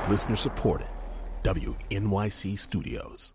Listener supported. WNYC Studios.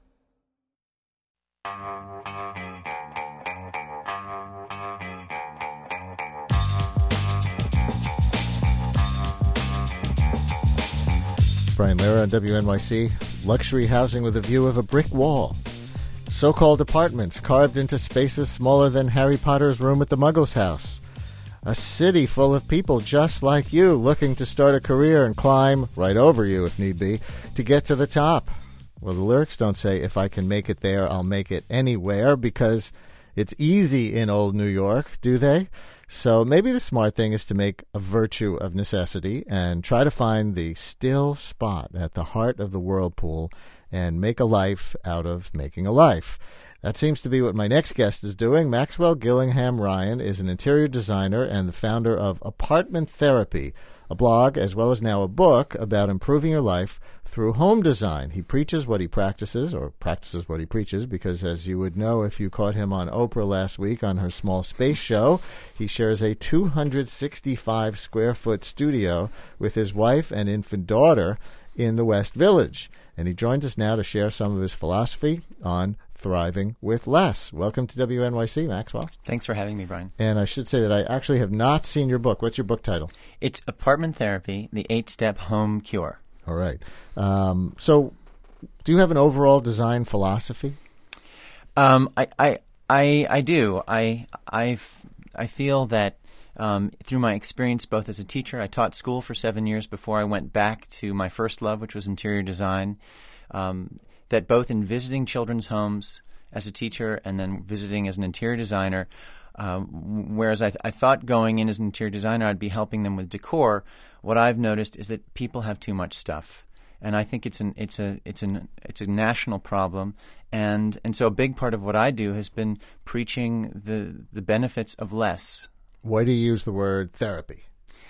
Brian Lehrer on WNYC. Luxury housing with a view of a brick wall. So-called apartments carved into spaces smaller than Harry Potter's room at the Muggles' house. A city full of people just like you looking to start a career and climb right over you if need be to get to the top. Well, the lyrics don't say, if I can make it there, I'll make it anywhere, because it's easy in old New York, do they? So maybe the smart thing is to make a virtue of necessity and try to find the still spot at the heart of the whirlpool and make a life out of making a life. That seems to be what my next guest is doing. Maxwell Gillingham Ryan is an interior designer and the founder of Apartment Therapy, a blog as well as now a book about improving your life through home design. He preaches what he practices, or practices what he preaches, because as you would know if you caught him on Oprah last week on her Small Space show, he shares a 265-square-foot studio with his wife and infant daughter in the West Village. And he joins us now to share some of his philosophy on thriving with less. Welcome to WNYC, Maxwell. Thanks for having me, Brian. And I should say that I actually have not seen your book. What's your book title? It's Apartment Therapy, the 8-Step Home Cure. All right. So do you have an overall design philosophy? I do. I feel that through my experience both as a teacher, I taught school for 7 years before I went back to my first love, which was interior design, that both in visiting children's homes as a teacher and then visiting as an interior designer, whereas I thought going in as an interior designer I'd be helping them with decor, what I've noticed is that people have too much stuff. And I think it's a national problem, and so a big part of what I do has been preaching the benefits of less. Why do you use the word therapy?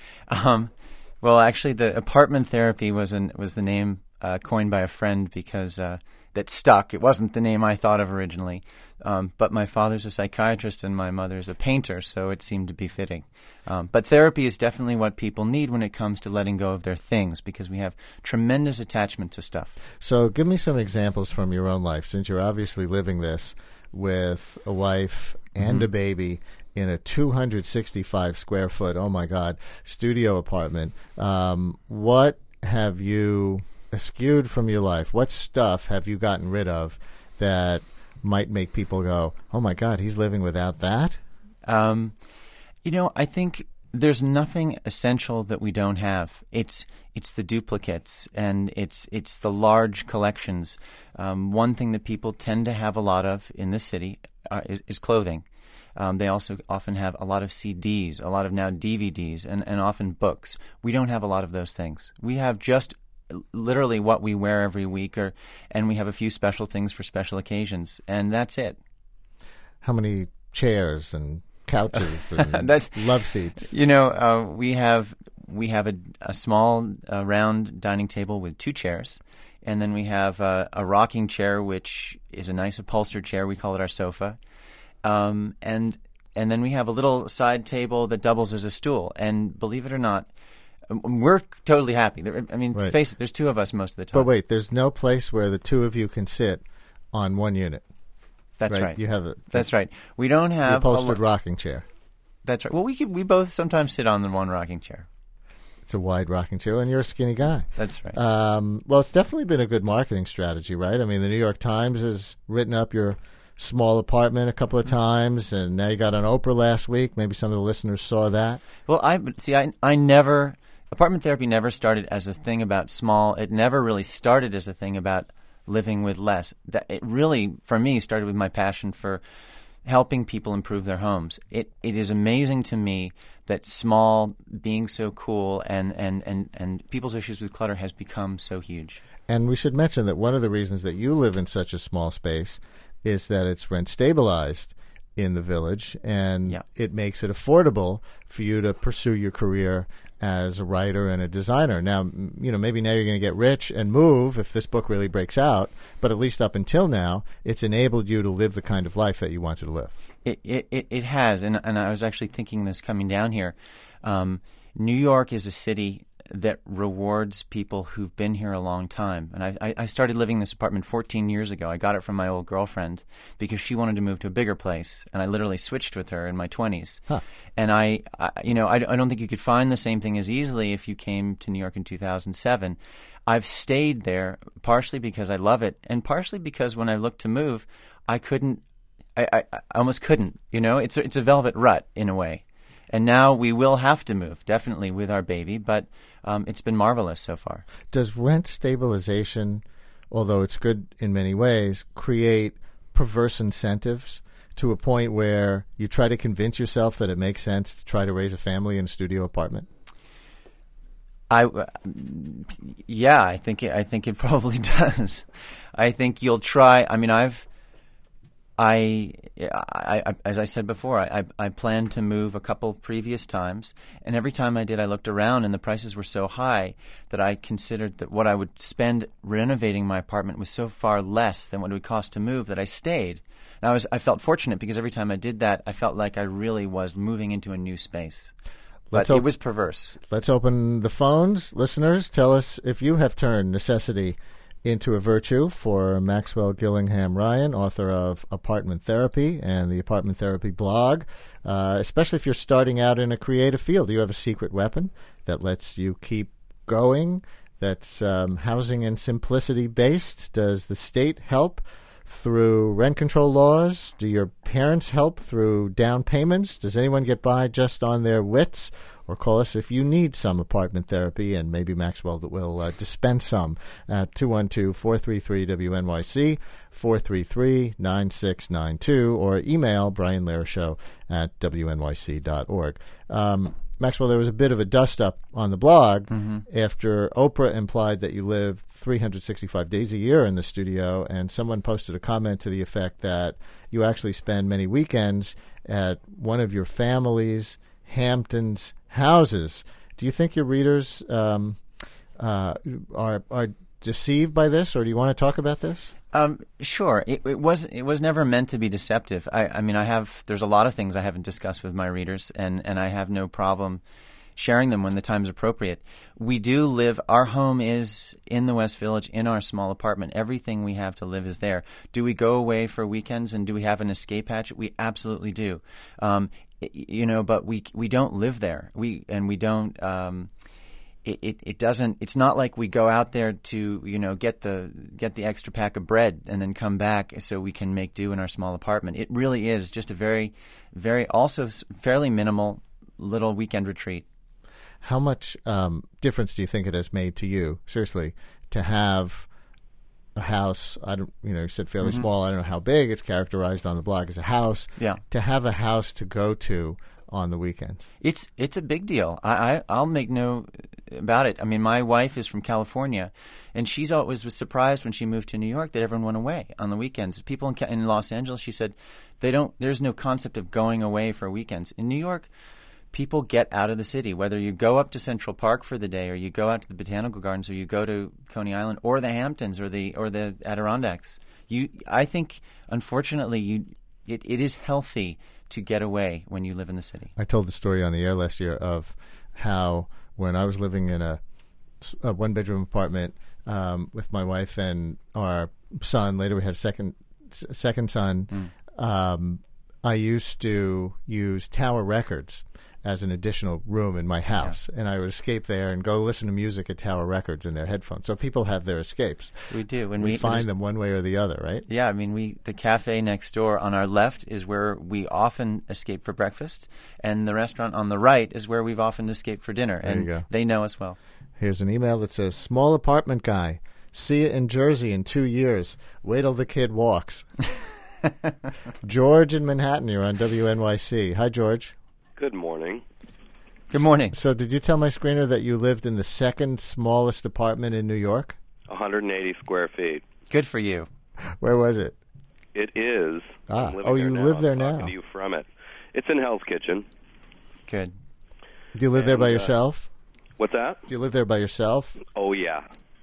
Well, actually, the apartment therapy was the name coined by a friend because that stuck. It wasn't the name I thought of originally, but my father's a psychiatrist and my mother's a painter, so it seemed to be fitting. But therapy is definitely what people need when it comes to letting go of their things, because we have tremendous attachment to stuff. So give me some examples from your own life, since you're obviously living this with a wife and a baby in a 265-square-foot, oh my God, studio apartment. What have you eschewed from your life? What stuff have you gotten rid of that might make people go, oh my God, he's living without that? I think there's nothing essential that we don't have. It's the duplicates and it's the large collections. One thing that people tend to have a lot of in this city is clothing. They also often have a lot of CDs, a lot of now DVDs, and often books. We don't have a lot of those things. We have just literally what we wear every week, and we have a few special things for special occasions, and that's it. How many chairs and couches and love seats? We have a small round dining table with 2 chairs, and then we have a rocking chair, which is a nice upholstered chair. We call it our sofa. And then we have a little side table that doubles as a stool. And believe it or not, we're totally happy. I mean, right. Face it, there's 2 of us most of the time. But wait, there's no place where the 2 of you can sit on one unit. That's right. You have That's right. We don't have the upholstered rocking chair. That's right. Well, we both sometimes sit on the one rocking chair. It's a wide rocking chair, and you're a skinny guy. That's right. Well, it's definitely been a good marketing strategy, right? I mean, the New York Times has written up your small apartment a couple of times, and now you got on Oprah last week. Maybe some of the listeners saw that. Well, I never apartment therapy never started as a thing about small. It never really started as a thing about living with less. That it really, for me, started with my passion for helping people improve their homes. It is amazing to me that small being so cool and people's issues with clutter has become so huge. And we should mention that one of the reasons that you live in such a small space is that it's rent stabilized in the village, and it makes it affordable for you to pursue your career as a writer and a designer. Now, maybe now you're going to get rich and move if this book really breaks out, but at least up until now, it's enabled you to live the kind of life that you wanted to live. It has, and I was actually thinking this coming down here. New York is a city that rewards people who've been here a long time. And I started living in this apartment 14 years ago. I got it from my old girlfriend because she wanted to move to a bigger place, and I literally switched with her in my 20s. Huh. And I don't think you could find the same thing as easily if you came to New York in 2007. I've stayed there partially because I love it, and partially because when I looked to move, I almost couldn't. It's a velvet rut in a way. And now we will have to move, definitely with our baby, but it's been marvelous so far. Does rent stabilization, although it's good in many ways, create perverse incentives to a point where you try to convince yourself that it makes sense to try to raise a family in a studio apartment? I think it probably does. I think you'll try. I mean, as I said before, I planned to move a couple previous times, and every time I did, I looked around, and the prices were so high that I considered that what I would spend renovating my apartment was so far less than what it would cost to move that I stayed. And I felt fortunate because every time I did that, I felt like I really was moving into a new space. But it was perverse. Let's open the phones. Listeners, tell us if you have turned necessity into a virtue. For Maxwell Gillingham Ryan, author of Apartment Therapy and the Apartment Therapy blog, especially if you're starting out in a creative field. Do you have a secret weapon that lets you keep going, that's housing and simplicity based? Does the state help through rent control laws? Do your parents help through down payments? Does anyone get by just on their wits? Or call us if you need some apartment therapy, and maybe Maxwell will dispense some at 212-433-WNYC, 433-9692, or email Brian Lehrer Show at WNYC.org. Maxwell, there was a bit of a dust-up on the blog after Oprah implied that you live 365 days a year in the studio, and someone posted a comment to the effect that you actually spend many weekends at one of your family's Hamptons houses. Do you think your readers are deceived by this, or do you want to talk about this? Sure. It was never meant to be deceptive. I mean, there's a lot of things I haven't discussed with my readers, and I have no problem sharing them when the time's appropriate. We do live, our home is in the West Village, in our small apartment. Everything we have to live is there. Do we go away for weekends, and do we have an escape hatch? We absolutely do. But we don't live there. We don't. It doesn't. It's not like we go out there to get the extra pack of bread and then come back so we can make do in our small apartment. It really is just a very, very also fairly minimal little weekend retreat. How much difference do you think it has made to you, seriously, to have a house? You said fairly small. I don't know how big. It's characterized on the blog as a house. Yeah. To have a house to go to on the weekends. It's a big deal. I'll make no about it. I mean, my wife is from California, and she's always was surprised when she moved to New York that everyone went away on the weekends. People in Los Angeles, she said, there's no concept of going away for weekends. In New York, people get out of the city, whether you go up to Central Park for the day, or you go out to the Botanical Gardens, or you go to Coney Island, or the Hamptons, or the Adirondacks. I think, unfortunately, it is healthy to get away when you live in the city. I told the story on the air last year of how when I was living in a one-bedroom apartment with my wife and our son, later we had a second son, I used to use Tower Records as an additional room in my house, and I would escape there and go listen to music at Tower Records in their headphones. So people have their escapes. We do. And we find them one way or the other, right? Yeah, I mean, the cafe next door on our left is where we often escape for breakfast, and the restaurant on the right is where we've often escaped for dinner. There you go. They know us well. Here's an email that says, "Small apartment guy. See you in Jersey in 2 years. Wait till the kid walks." George in Manhattan, you're on WNYC. Hi, George. Good morning. Good morning. So did you tell my screener that you lived in the second smallest apartment in New York? 180 square feet. Good for you. Where was it? It is. You live there now. I'm talking to you from it. It's in Hell's Kitchen. Good. Do you live there by yourself? What's that? Do you live there by yourself? Oh, yeah.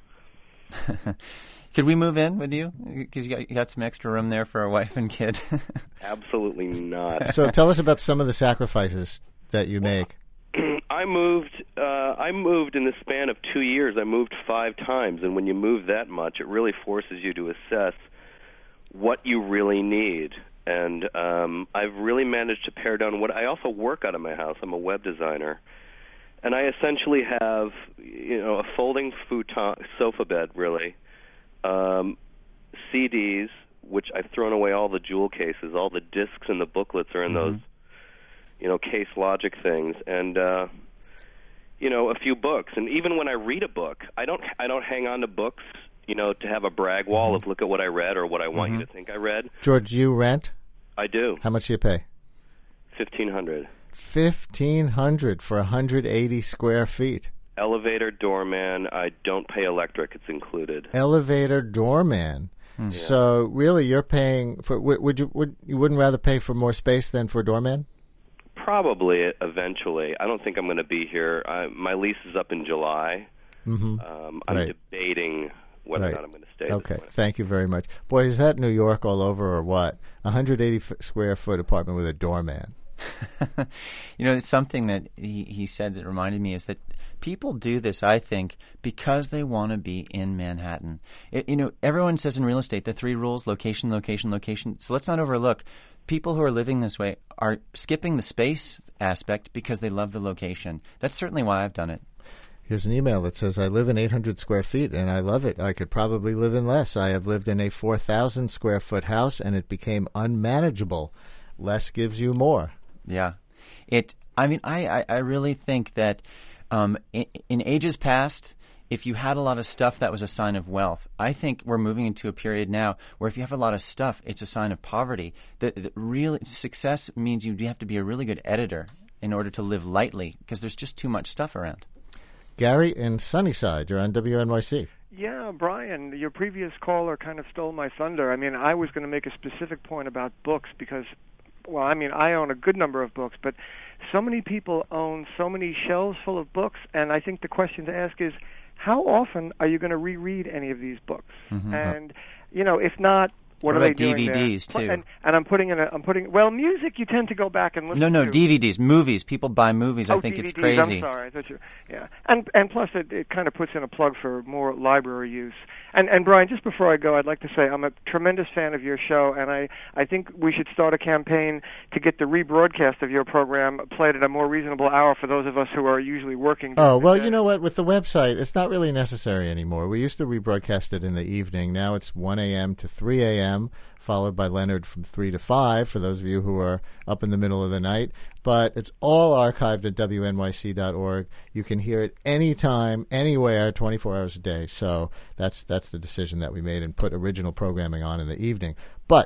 Could we move in with you? Because you got some extra room there for a wife and kid. Absolutely not. So tell us about some of the sacrifices that you make. I moved in the span of 2 years. I moved 5 times, and when you move that much, it really forces you to assess what you really need. And I've really managed to pare down what I also work out of my house. I'm a web designer, and I essentially have a folding futon sofa bed, really, CDs, which I've thrown away all the jewel cases, all the discs and the booklets are in those Case Logic things, and a few books. And even when I read a book, I don't hang on to books, to have a brag wall of look at what I read or what I want you to think I read. George, do you rent? I do. How much do you pay? $1,500. $1,500 for 180 square feet. Elevator, doorman. I don't pay electric; it's included. Elevator, doorman. So really, you're paying for. Would you wouldn't rather pay for more space than for a doorman? Probably eventually. I don't think I'm going to be here. My lease is up in July. I'm debating whether or not I'm going to stay. Okay, thank you very much. Boy, is that New York all over or what? 180 square foot apartment with a doorman. It's something that he said that reminded me is that people do this, I think, because they want to be in Manhattan. Everyone says in real estate the 3 rules: location, location, location. So let's not overlook people who are living this way are skipping the space aspect because they love the location. That's certainly why I've done it. Here's an email that says, I live in 800 square feet, and I love it. I could probably live in less. I have lived in a 4,000 square foot house, and it became unmanageable. Less gives you more. Yeah. I really think that in ages past, if you had a lot of stuff, that was a sign of wealth. I think we're moving into a period now where if you have a lot of stuff, it's a sign of poverty. The real success means you have to be a really good editor in order to live lightly because there's just too much stuff around. Gary in Sunnyside, you're on WNYC. Yeah, Brian, your previous caller kind of stole my thunder. I was going to make a specific point about books because, I own a good number of books, but so many people own so many shelves full of books, and I think the question to ask is, how often are you going to reread any of these books? Mm-hmm. And, if not, what are they doing DVDs there? too? And I'm putting music you tend to go back and listen to. No, DVDs, movies. People buy movies. I think DVDs, it's crazy. I'm sorry. I thought yeah. And plus it kind of puts in a plug for more library use. And Brian, just before I go, I'd like to say I'm a tremendous fan of your show, and I think we should start a campaign to get the rebroadcast of your program played at a more reasonable hour for those of us who are usually working. Oh, well, you know what? With the website, it's not really necessary anymore. We used to rebroadcast it in the evening. Now it's 1 a.m. to 3 a.m., followed by Leonard from 3 to 5, for those of you who are up in the middle of the night. But it's all archived at WNYC.org. You can hear it anytime, anywhere, 24 hours a day. So that's the decision that we made and put original programming on in the evening. But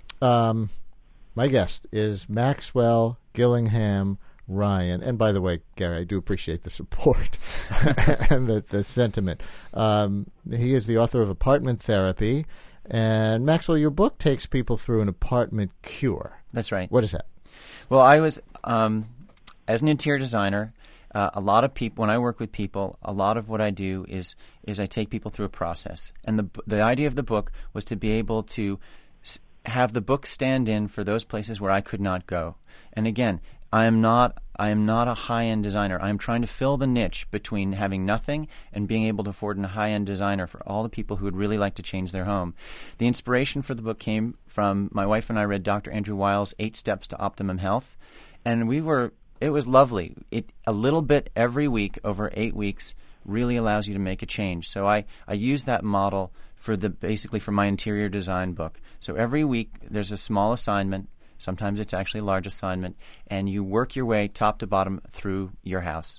my guest is Maxwell Gillingham Ryan. And by the way, Gary, I do appreciate the support and the sentiment. He is the author of Apartment Therapy. And Maxwell, your book takes people through an apartment cure. That's right. What is that? Well, I was, as an interior designer, a lot of people, when I work with people, a lot of what I do is I take people through a process. And the idea of the book was to be able to have the book stand in for those places where I could not go. And again, I am not a high-end designer. I am trying to fill the niche between having nothing and being able to afford a high-end designer for all the people who would really like to change their home. The inspiration for the book came from my wife and I read Dr. Andrew Weil's 8 Steps to Optimum Health, and it was lovely. A little bit every week over 8 weeks really allows you to make a change. So I use that model basically for my interior design book. So every week there's a small assignment. Sometimes it's actually a large assignment, and you work your way top to bottom through your house.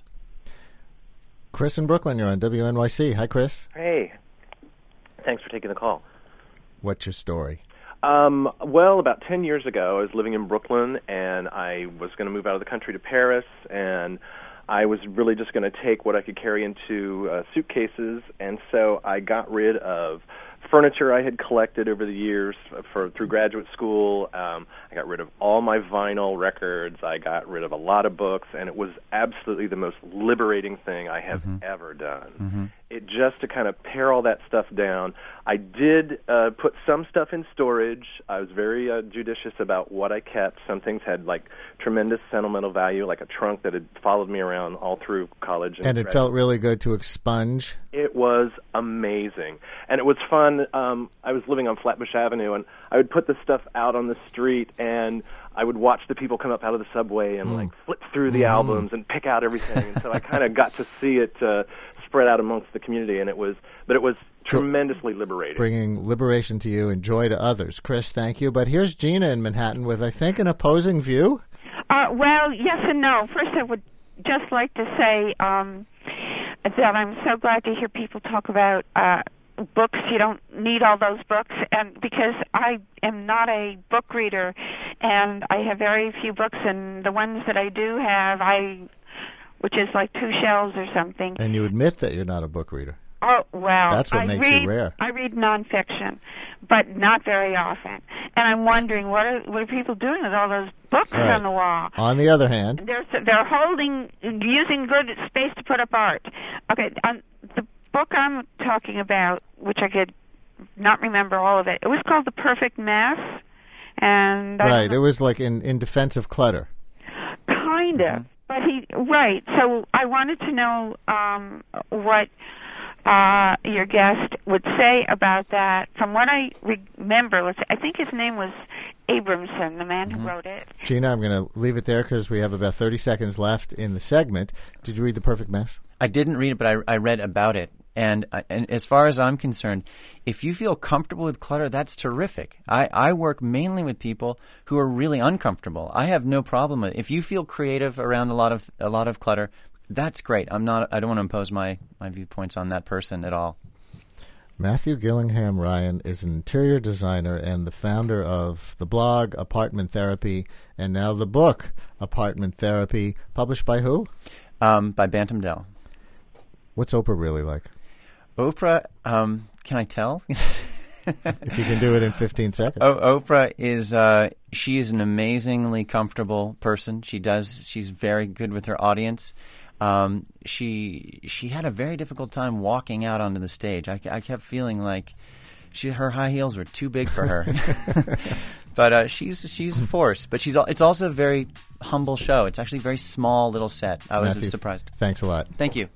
Chris in Brooklyn, you're on WNYC. Hi, Chris. Hey. Thanks for taking the call. What's your story? Well, about 10 years ago, I was living in Brooklyn, and I was going to move out of the country to Paris, and I was really just going to take what I could carry into suitcases, and so I got rid of furniture I had collected over the years through graduate school. I got rid of all my vinyl records. I got rid of a lot of books, and it was absolutely the most liberating thing I have ever done. It just to kind of pare all that stuff down. I did put some stuff in storage. I was very judicious about what I kept. Some things had like tremendous sentimental value, like a trunk that had followed me around all through college. And it felt really good to expunge. It was amazing. And it was fun. I was living on Flatbush Avenue, and I would put this stuff out on the street, and I would watch the people come up out of the subway and like flip through the albums and pick out everything. And so I kind of got to see it spread out amongst the community, and it was tremendously liberating. Bringing liberation to you and joy to others. Chris, thank you. But here's Gina in Manhattan with, I think, an opposing view. Well, yes and no. First, I would just like to say that I'm so glad to hear people talk about books. You don't need all those books, and because I am not a book reader, and I have very few books, and the ones that I do have, which is like 2 shelves or something. And you admit that you're not a book reader. Oh, well, that's what makes you rare. I read nonfiction, but not very often. And I'm wondering, what are people doing with all those books on the wall? On the other hand, they're using good space to put up art. Okay, the book I'm talking about, which I could not remember all of it, it was called The Perfect Mass. And right, it was like in defense of clutter. Kind of. But so I wanted to know what your guest would say about that. From what I remember, I think his name was Abramson, the man who wrote it. Gina, I'm going to leave it there because we have about 30 seconds left in the segment. Did you read The Perfect Mess? I didn't read it, but I read about it. And as far as I'm concerned, if you feel comfortable with clutter, that's terrific. I work mainly with people who are really uncomfortable. I have no problem with it. If you feel creative around a lot of clutter, that's great. I don't want to impose my viewpoints on that person at all. Matthew Gillingham Ryan is an interior designer and the founder of the blog Apartment Therapy, and now the book Apartment Therapy, published by who? By Bantam Dell. What's Oprah really like? Oprah, can I tell? If you can do it in 15 seconds. Oprah is she is an amazingly comfortable person. She's very good with her audience. She had a very difficult time walking out onto the stage. I kept feeling like her high heels were too big for her. But she's a force. But it's also a very humble show. It's actually a very small little set. I was surprised. Thanks a lot. Thank you.